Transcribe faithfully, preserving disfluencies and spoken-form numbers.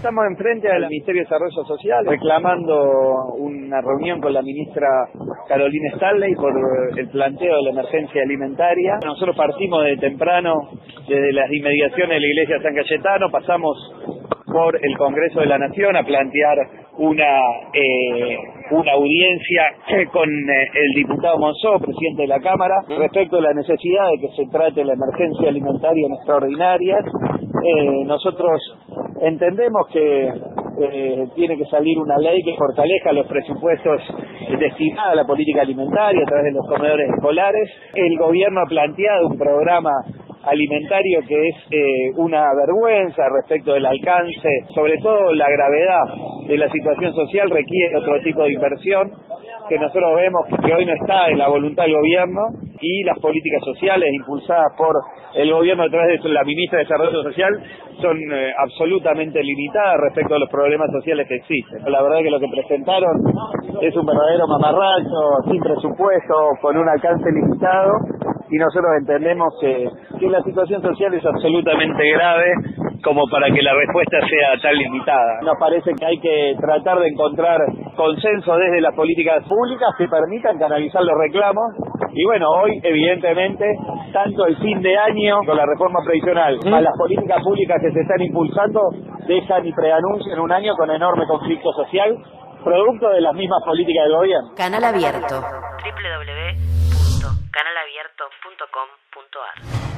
Estamos enfrente al Ministerio de Desarrollo Social reclamando una reunión con la ministra Carolina Stanley por el planteo de la emergencia alimentaria. Nosotros partimos de temprano desde las inmediaciones de la iglesia de San Cayetano, pasamos por el Congreso de la Nación a plantear una eh, una audiencia con eh, el diputado Monzó, presidente de la Cámara, respecto de la necesidad de que se trate la emergencia alimentaria en extraordinarias. Eh, nosotros entendemos que eh, tiene que salir una ley que fortalezca los presupuestos destinados a la política alimentaria a través de los comedores escolares. El gobierno ha planteado un programa alimentario que es eh, una vergüenza respecto del alcance, sobre todo la gravedad de la situación social requiere otro tipo de inversión que nosotros vemos que hoy no está en la voluntad del gobierno, y las políticas sociales impulsadas por el gobierno a través de la ministra de Desarrollo Social son eh, absolutamente limitadas respecto a los problemas sociales que existen. La verdad es que lo que presentaron es un verdadero mamarracho, sin presupuesto, con un alcance limitado, y nosotros entendemos que, que la situación social es absolutamente grave como para que la respuesta sea tan limitada. Nos parece que hay que tratar de encontrar consenso desde las políticas públicas que permitan canalizar los reclamos, y bueno, hoy evidentemente tanto el fin de año con la reforma previsional ¿Mm? a las políticas públicas que se están impulsando dejan y preanuncian un año con enorme conflicto social producto de las mismas políticas del gobierno. Canal Abierto. doble u doble u doble u punto canal abierto punto com punto a r